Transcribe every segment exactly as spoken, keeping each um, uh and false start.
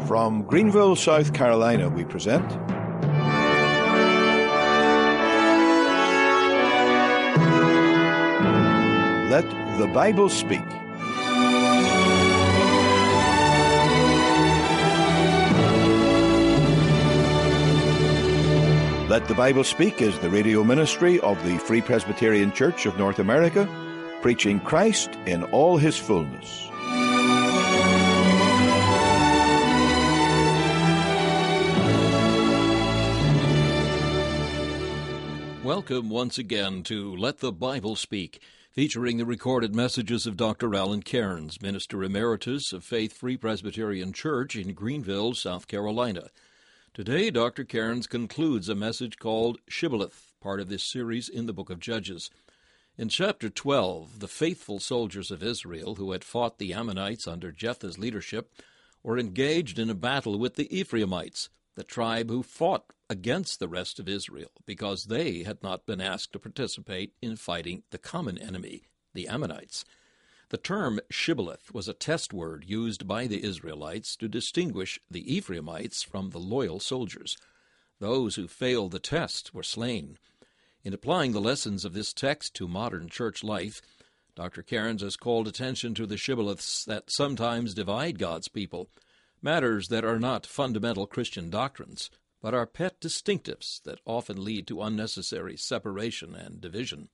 From Greenville, South Carolina, we present Let the Bible Speak. Let the Bible Speak is the radio ministry of the Free Presbyterian Church of North America, preaching Christ in all his fullness. Welcome once again to Let the Bible Speak, featuring the recorded messages of Doctor Alan Cairns, Minister Emeritus of Faith Free Presbyterian Church in Greenville, South Carolina. Today, Doctor Cairns concludes a message called Shibboleth, part of this series in the book of Judges. In chapter twelve, the faithful soldiers of Israel who had fought the Ammonites under Jephthah's leadership were engaged in a battle with the Ephraimites, the tribe who fought against the rest of Israel because they had not been asked to participate in fighting the common enemy, the Ammonites. The term Shibboleth was a test word used by the Israelites to distinguish the Ephraimites from the loyal soldiers. Those who failed the test were slain. In applying the lessons of this text to modern church life, Doctor Cairns has called attention to the shibboleths that sometimes divide God's people, matters that are not fundamental Christian doctrines, but are pet distinctives that often lead to unnecessary separation and division.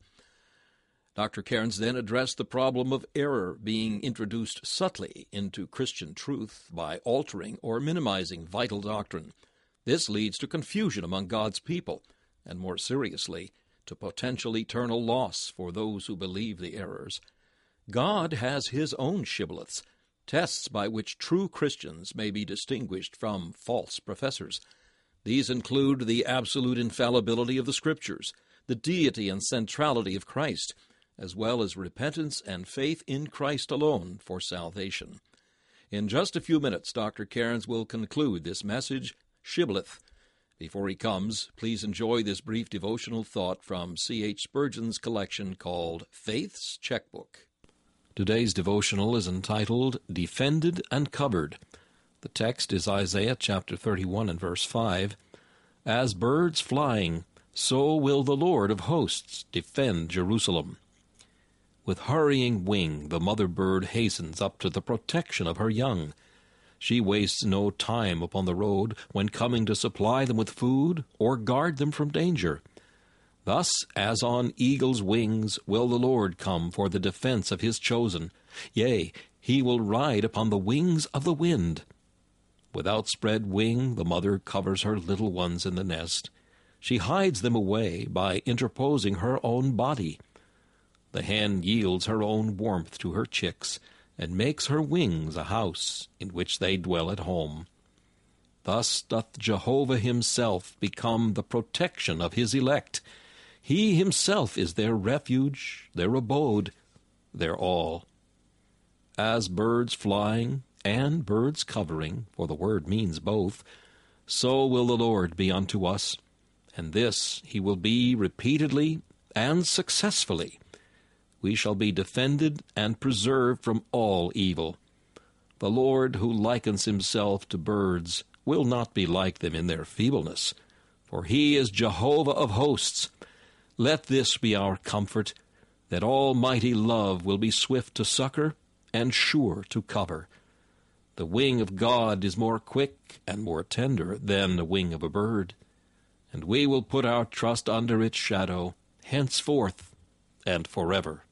Doctor Cairns then addressed the problem of error being introduced subtly into Christian truth by altering or minimizing vital doctrine. This leads to confusion among God's people, and more seriously, to potential eternal loss for those who believe the errors. God has his own shibboleths, tests by which true Christians may be distinguished from false professors. These include the absolute infallibility of the Scriptures, the deity and centrality of Christ, as well as repentance and faith in Christ alone for salvation. In just a few minutes, Doctor Cairns will conclude this message, Shibboleth. Before he comes, please enjoy this brief devotional thought from C H Spurgeon's collection called Faith's Checkbook. Today's devotional is entitled, Defended and Covered. The text is Isaiah chapter thirty-one and verse five. As birds flying, so will the Lord of hosts defend Jerusalem. With hurrying wing, the mother bird hastens up to the protection of her young. She wastes no time upon the road when coming to supply them with food or guard them from danger. Thus, as on eagle's wings, will the Lord come for the defense of his chosen. Yea, he will ride upon the wings of the wind. With outspread wing, the mother covers her little ones in the nest. She hides them away by interposing her own body. The hen yields her own warmth to her chicks, and makes her wings a house in which they dwell at home. Thus doth Jehovah himself become the protection of his elect. He himself is their refuge, their abode, their all. As birds flying and birds covering, for the word means both, so will the Lord be unto us, and this he will be repeatedly and successfully. We shall be defended and preserved from all evil. The Lord, who likens himself to birds, will not be like them in their feebleness, for he is Jehovah of hosts. Let this be our comfort, that almighty love will be swift to succor and sure to cover. The wing of God is more quick and more tender than the wing of a bird, and we will put our trust under its shadow, henceforth and forever.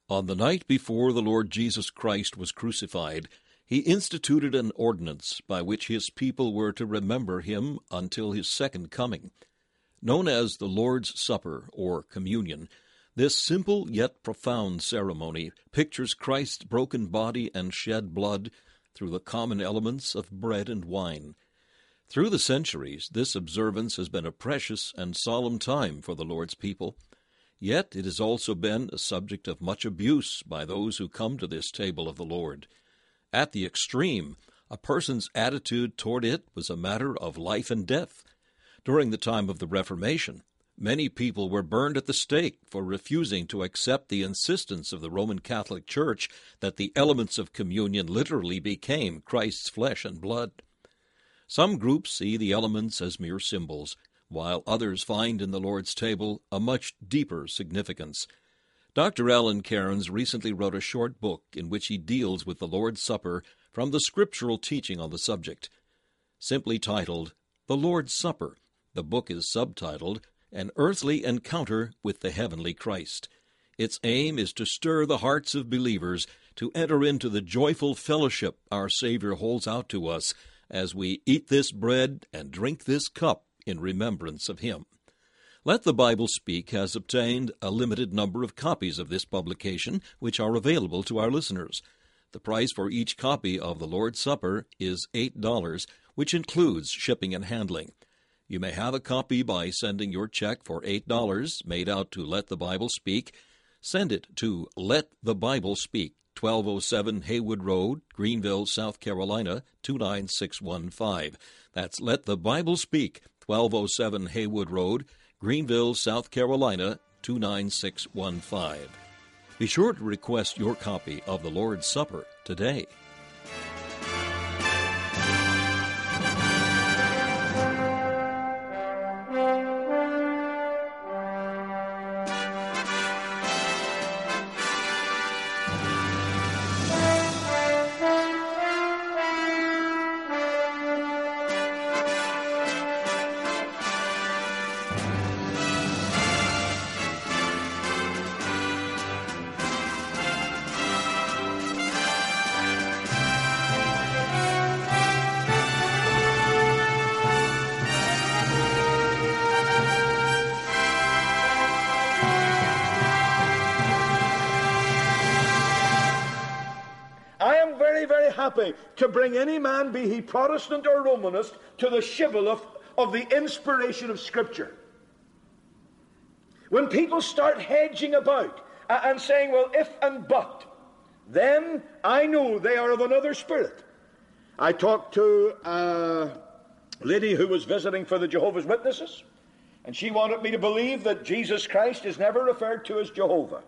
On the night before the Lord Jesus Christ was crucified, he instituted an ordinance by which his people were to remember him until his second coming. Known as the Lord's Supper, or Communion, this simple yet profound ceremony pictures Christ's broken body and shed blood through the common elements of bread and wine. Through the centuries, this observance has been a precious and solemn time for the Lord's people. Yet it has also been a subject of much abuse by those who come to this table of the Lord. At the extreme, a person's attitude toward it was a matter of life and death. During the time of the Reformation, many people were burned at the stake for refusing to accept the insistence of the Roman Catholic Church that the elements of communion literally became Christ's flesh and blood. Some groups see the elements as mere symbols, while others find in the Lord's table a much deeper significance. Doctor Alan Cairns recently wrote a short book in which he deals with the Lord's Supper from the scriptural teaching on the subject. Simply titled, The Lord's Supper, the book is subtitled, An Earthly Encounter with the Heavenly Christ. Its aim is to stir the hearts of believers to enter into the joyful fellowship our Savior holds out to us as we eat this bread and drink this cup in remembrance of him. Let the Bible Speak has obtained a limited number of copies of this publication, which are available to our listeners. The price for each copy of the Lord's Supper is eight dollars, which includes shipping and handling. You may have a copy by sending your check for eight dollars made out to Let the Bible Speak. Send it to Let the Bible Speak, twelve oh seven Haywood Road, Greenville, South Carolina, two nine six one five. That's Let the Bible Speak, twelve oh seven Haywood Road, Greenville, South Carolina, two nine six one five. Be sure to request your copy of the Lord's Supper today. Happy to bring any man, be he Protestant or Romanist, to the shibboleth of the inspiration of Scripture. When people start hedging about and saying, well, if and but, then I know they are of another spirit. I talked to a lady who was visiting for the Jehovah's Witnesses, and she wanted me to believe that Jesus Christ is never referred to as Jehovah.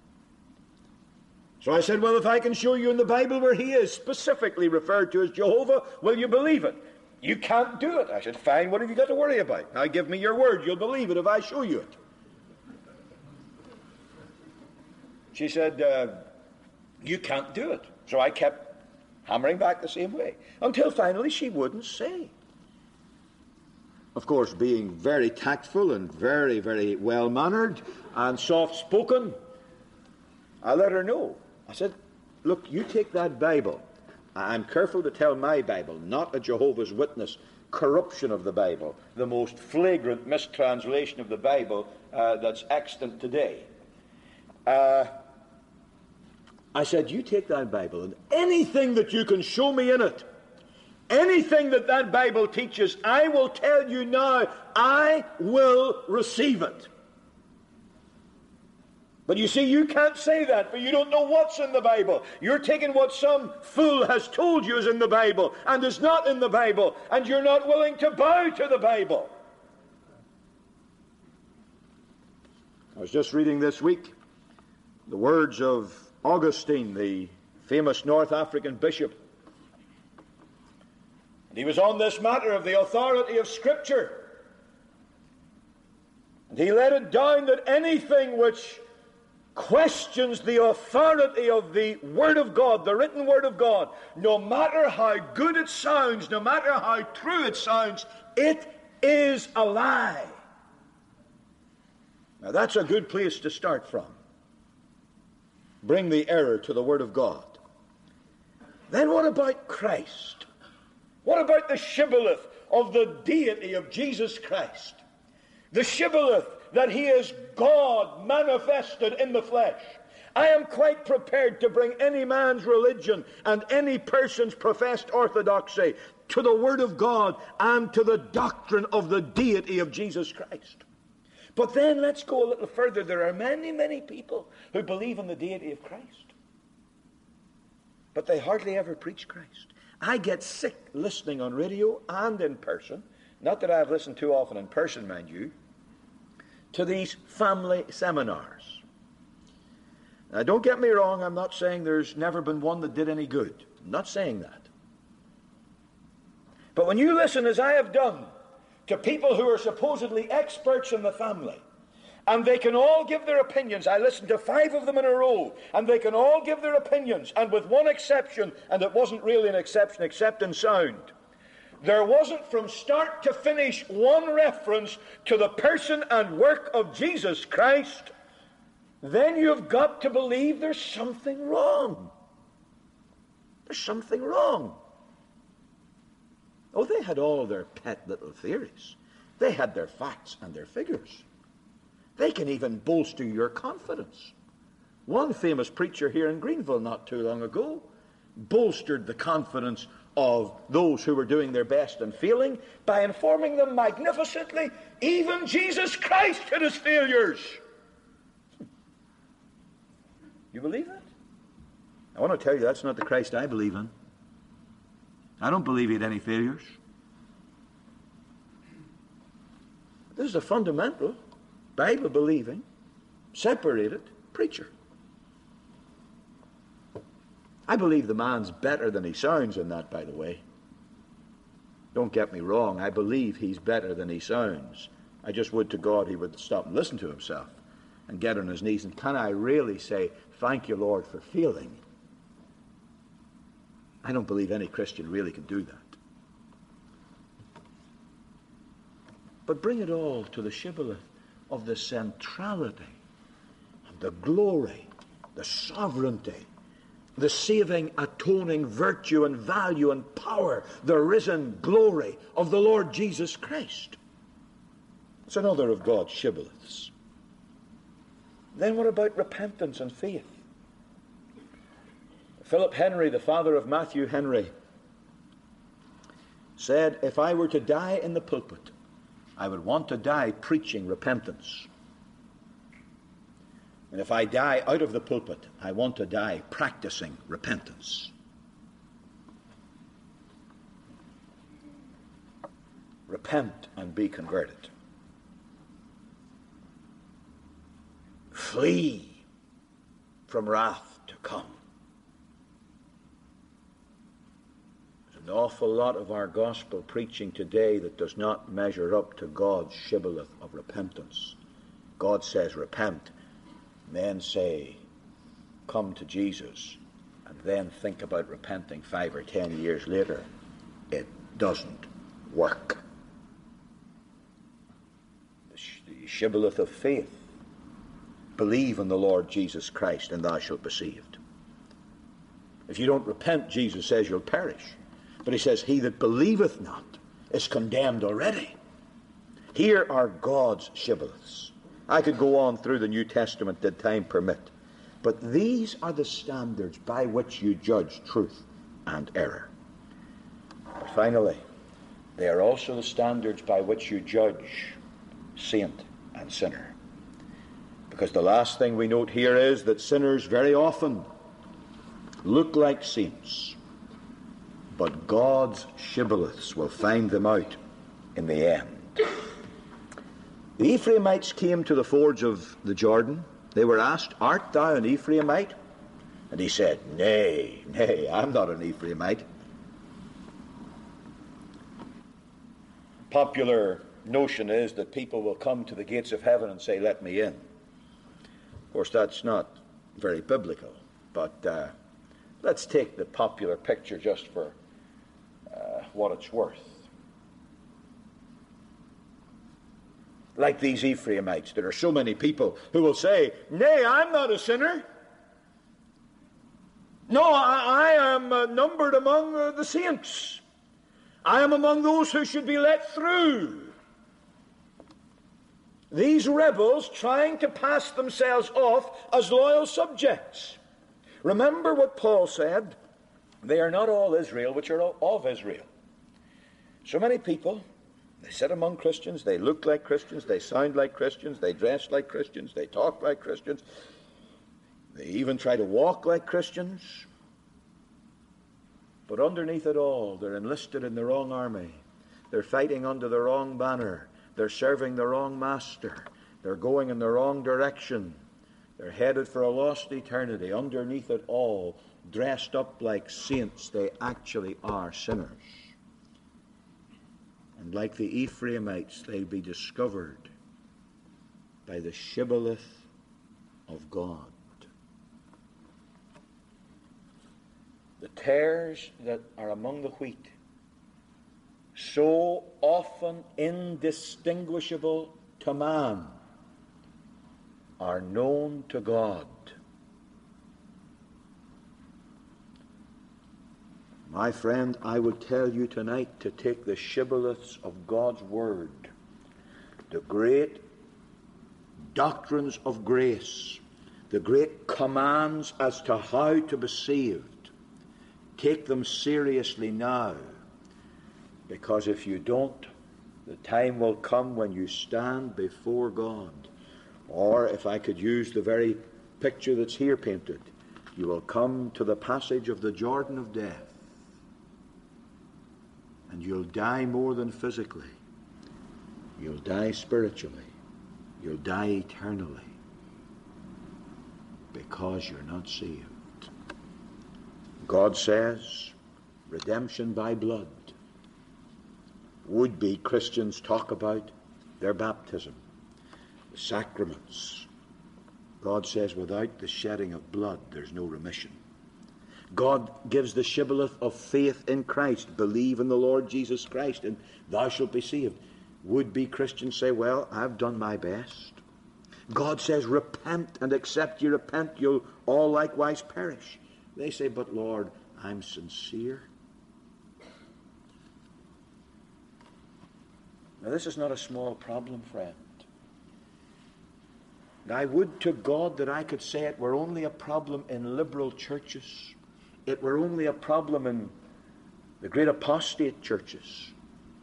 So I said, well, if I can show you in the Bible where he is specifically referred to as Jehovah, will you believe it? You can't do it. I said, fine, what have you got to worry about? Now give me your word, you'll believe it if I show you it. She said, uh, you can't do it. So I kept hammering back the same way, until finally she wouldn't say. Of course, being very tactful and very, very well-mannered and soft-spoken, I let her know. I said, look, you take that Bible. I'm careful to tell my Bible, not a Jehovah's Witness corruption of the Bible, the most flagrant mistranslation of the Bible uh, that's extant today. Uh, I said, you take that Bible, and anything that you can show me in it, anything that that Bible teaches, I will tell you now, I will receive it. But you see, you can't say that, but you don't know what's in the Bible. You're taking what some fool has told you is in the Bible and is not in the Bible, and you're not willing to bow to the Bible. I was just reading this week the words of Augustine, the famous North African bishop. And he was on this matter of the authority of Scripture. And he let it down that anything which questions the authority of the Word of God, the written Word of God, no matter how good it sounds, no matter how true it sounds, it is a lie. Now that's a good place to start from. bring the error to the Word of God. Then what about Christ? What about the shibboleth of the deity of Jesus Christ? The shibboleth that he is God manifested in the flesh. I am quite prepared to bring any man's religion and any person's professed orthodoxy to the Word of God and to the doctrine of the deity of Jesus Christ. But then let's go a little further. There are many, many people who believe in the deity of Christ, but they hardly ever preach Christ. I get sick listening on radio and in person, not that I've listened too often in person, mind you, to these family seminars. Now, don't get me wrong, I'm not saying there's never been one that did any good. I'm not saying that. But when you listen, as I have done, to people who are supposedly experts in the family, and they can all give their opinions. I listened to five of them in a row, and they can all give their opinions, and with one exception, and it wasn't really an exception except in sound. There wasn't from start to finish one reference to the person and work of Jesus Christ. Then you've got to believe there's something wrong. There's something wrong. Oh, they had all their pet little theories. They had their facts and their figures. They can even bolster your confidence. One famous preacher here in Greenville not too long ago bolstered the confidence of those who were doing their best and failing by informing them magnificently, even Jesus Christ had his failures. You believe that? I want to tell you, that's not the Christ I believe in. I don't believe he had any failures. This is a fundamental, Bible-believing, separated preacher. I believe the man's better than he sounds in that, by the way. Don't get me wrong. I believe he's better than he sounds. I just would to God he would stop and listen to himself and get on his knees. And can I really say, thank you, Lord, for failing? I don't believe any Christian really can do that. But bring it all to the shibboleth of the centrality and the glory, the sovereignty, the saving, atoning virtue and value and power, the risen glory of the Lord Jesus Christ. It's another of God's shibboleths. Then what about repentance and faith? Philip Henry, the father of Matthew Henry, said, if I were to die in the pulpit, I would want to die preaching repentance. And if I die out of the pulpit, I want to die practicing repentance. Repent and be converted. Flee from wrath to come. There's an awful lot of our gospel preaching today that does not measure up to God's shibboleth of repentance. God says, repent. Men say, come to Jesus, and then think about repenting five or ten years later. It doesn't work. The, sh- the shibboleth of faith. Believe in the Lord Jesus Christ, and thou shalt be saved. If you don't repent, Jesus says you'll perish. But he says, he that believeth not is condemned already. Here are God's shibboleths. I could go on through the New Testament did time permit. But these are the standards by which you judge truth and error. But finally, they are also the standards by which you judge saint and sinner. Because the last thing we note here is that sinners very often look like saints, but God's shibboleths will find them out in the end. The Ephraimites came to the fords of the Jordan. They were asked, art thou an Ephraimite? And he said, nay, nay, I'm not an Ephraimite. Popular notion is that people will come to the gates of heaven and say, let me in. Of course, that's not very biblical, but uh, let's take the popular picture just for uh, what it's worth. Like these Ephraimites, there are so many people who will say, nay, I'm not a sinner. No, I, I am uh, numbered among uh, the saints. I am among those who should be let through. These rebels trying to pass themselves off as loyal subjects. Remember what Paul said, they are not all Israel which are of Israel. So many people, they sit among Christians, they look like Christians, they sound like Christians, they dress like Christians, they talk like Christians, they even try to walk like Christians. But underneath it all, they're enlisted in the wrong army. They're fighting under the wrong banner. They're serving the wrong master. They're going in the wrong direction. They're headed for a lost eternity. Underneath it all, dressed up like saints, they actually are sinners. And like the Ephraimites, they'll be discovered by the shibboleth of God. The tares that are among the wheat, so often indistinguishable to man, are known to God. My friend, I would tell you tonight to take the shibboleths of God's Word, the great doctrines of grace, the great commands as to how to be saved. Take them seriously now, because if you don't, the time will come when you stand before God. Or, if I could use the very picture that's here painted, you will come to the passage of the Jordan of death, and you'll die more than physically. You'll die spiritually. You'll die eternally, because you're not saved. God says, redemption by blood. Would-be Christians talk about their baptism, the sacraments. God says, without the shedding of blood, there's no remission. God gives the shibboleth of faith in Christ. Believe in the Lord Jesus Christ, and thou shalt be saved. Would-be Christians say, well, I've done my best. God says, repent, and except you repent, you'll all likewise perish. They say, but Lord, I'm sincere. Now, this is not a small problem, friend. And I would to God that I could say it were only a problem in liberal churches. It were only a problem in the great apostate churches.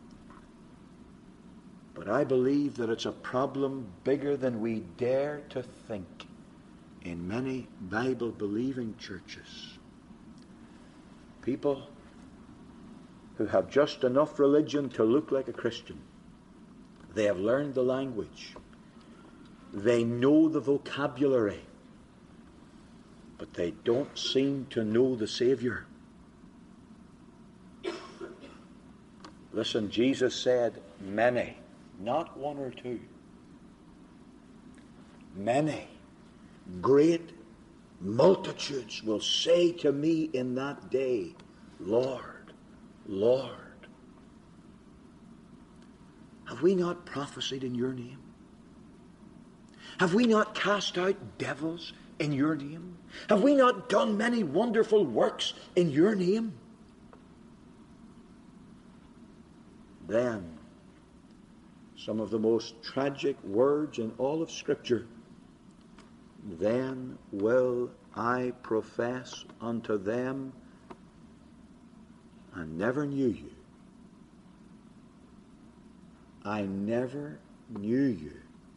But I believe that it's a problem bigger than we dare to think in many Bible-believing churches. People who have just enough religion to look like a Christian. They have learned the language. They know the vocabulary. But they don't seem to know the Savior. Listen, Jesus said, many, not one or two. Many, great multitudes will say to me in that day, Lord, Lord. Have we not prophesied in your name? Have we not cast out devils in your name? Have we not done many wonderful works in your name? Then, some of the most tragic words in all of Scripture, then will I profess unto them, I never knew you. I never knew you.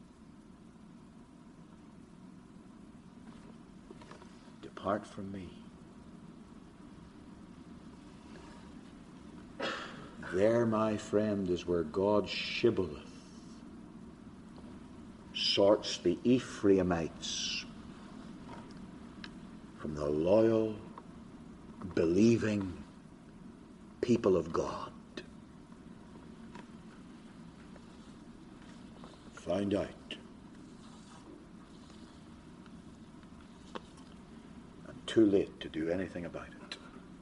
Depart from me. There, my friend, is where God's shibboleth sorts the Ephraimites from the loyal, believing people of God. Find out. And too late to do anything about it.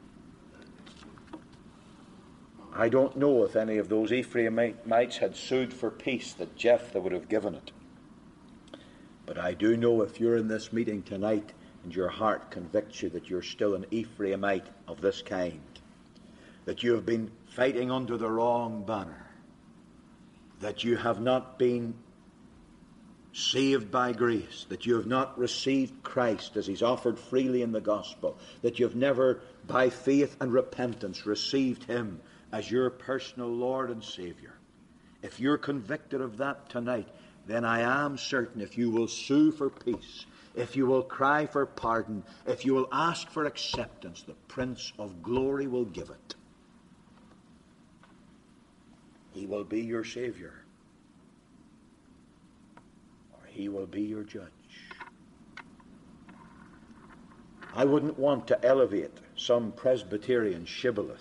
I don't know if any of those Ephraimites had sued for peace that Jephthah would have given it. But I do know if you're in this meeting tonight and your heart convicts you that you're still an Ephraimite of this kind, that you have been fighting under the wrong banner, that you have not been saved by grace, that you have not received Christ as he's offered freely in the gospel, that you've never by faith and repentance received him as your personal Lord and Savior. If you're convicted of that tonight, then I am certain if you will sue for peace, if you will cry for pardon, if you will ask for acceptance, the Prince of Glory will give it. He will be your Savior, or he will be your judge. I wouldn't want to elevate some Presbyterian shibboleth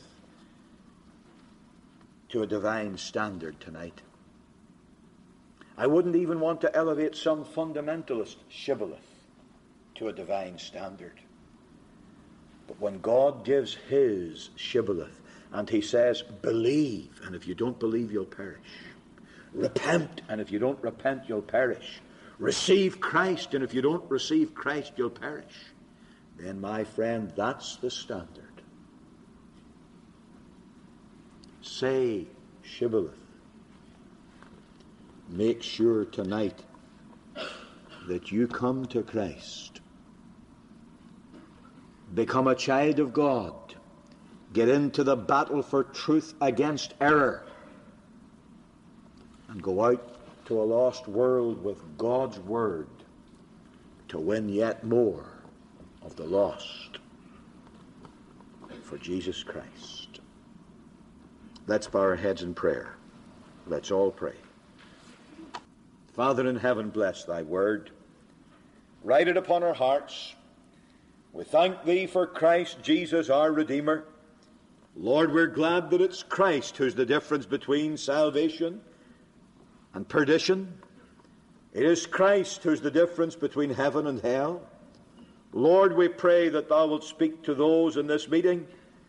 to a divine standard tonight. I wouldn't even want to elevate some fundamentalist shibboleth to a divine standard. But when God gives his shibboleth and he says, believe, and if you don't believe, you'll perish. Repent, and if you don't repent, you'll perish. Receive Christ, and if you don't receive Christ, you'll perish. Then, my friend, that's the standard. Say, shibboleth, make sure tonight that you come to Christ. Become a child of God. Get into the battle for truth against error. And go out to a lost world with God's word to win yet more of the lost for Jesus Christ. Let's bow our heads in prayer. Let's all pray. Father in heaven, bless thy word. Write it upon our hearts. We thank thee for Christ Jesus, our Redeemer. Lord, we're glad that it's Christ who's the difference between salvation and perdition. It is Christ who's the difference between heaven and hell. Lord, we pray that thou wilt speak to those in this meeting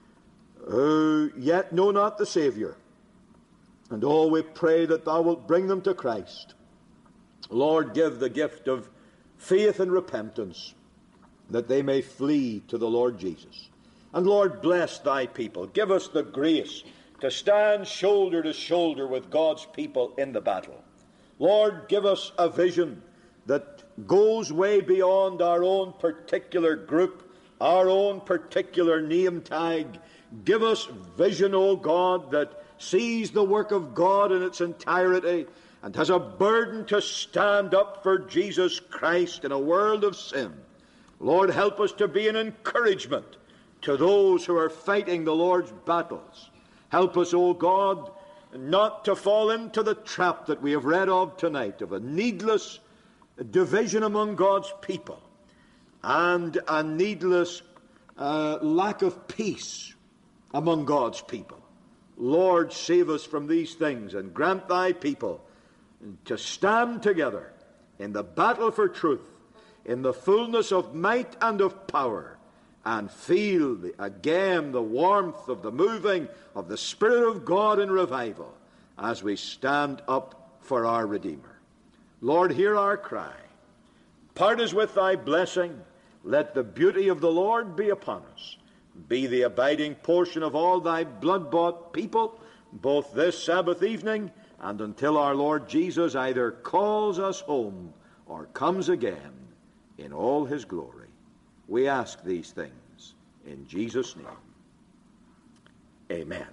who yet know not the Savior. And oh, we pray that thou wilt bring them to Christ. Lord, give the gift of faith and repentance, that they may flee to the Lord Jesus. And Lord, bless thy people. Give us the grace to stand shoulder to shoulder with God's people in the battle. Lord, give us a vision that goes way beyond our own particular group, our own particular name tag. Give us vision, O God, that sees the work of God in its entirety and has a burden to stand up for Jesus Christ in a world of sin. Lord, help us to be an encouragement to those who are fighting the Lord's battles. Help us, O God, not to fall into the trap that we have read of tonight, of a needless division among God's people and a needless uh, lack of peace among God's people. Lord, save us from these things and grant thy people to stand together in the battle for truth, in the fullness of might and of power, and feel the, again the warmth of the moving of the Spirit of God in revival as we stand up for our Redeemer. Lord, hear our cry. Part us with thy blessing. Let the beauty of the Lord be upon us. Be the abiding portion of all thy blood-bought people, both this Sabbath evening and until our Lord Jesus either calls us home or comes again in all his glory. We ask these things in Jesus' name. Amen.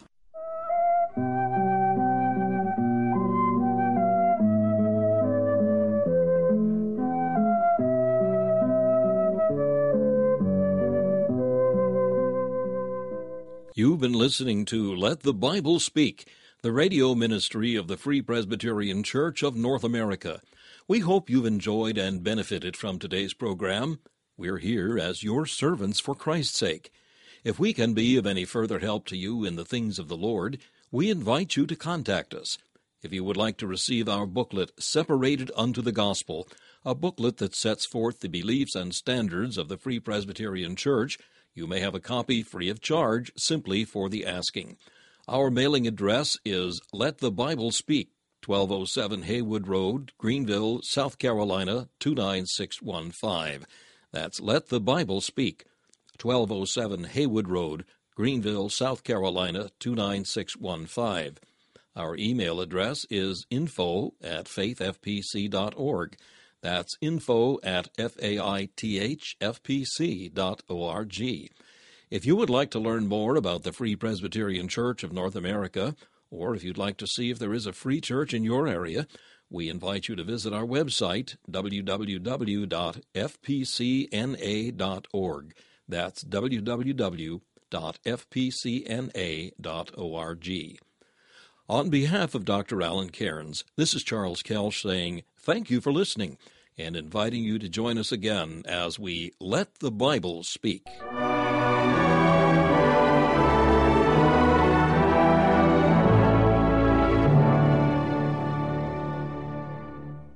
You've been listening to Let the Bible Speak, the radio ministry of the Free Presbyterian Church of North America. We hope you've enjoyed and benefited from today's program. We're here as your servants for Christ's sake. If we can be of any further help to you in the things of the Lord, we invite you to contact us. If you would like to receive our booklet, Separated Unto the Gospel, a booklet that sets forth the beliefs and standards of the Free Presbyterian Church, you may have a copy free of charge simply for the asking. Our mailing address is Let the Bible Speak, twelve oh seven Haywood Road, Greenville, South Carolina, two nine six one five. That's Let the Bible Speak, twelve oh seven Haywood Road, Greenville, South Carolina, two nine six one five. Our email address is info at faith f p c dot org. That's info at f a i t h f p c dot org. If you would like to learn more about the Free Presbyterian Church of North America, or if you'd like to see if there is a free church in your area, we invite you to visit our website, w w w dot f p c n a dot org. That's w w w dot f p c n a dot org. On behalf of Doctor Alan Cairns, this is Charles Kelsch saying thank you for listening and inviting you to join us again as we Let the Bible Speak.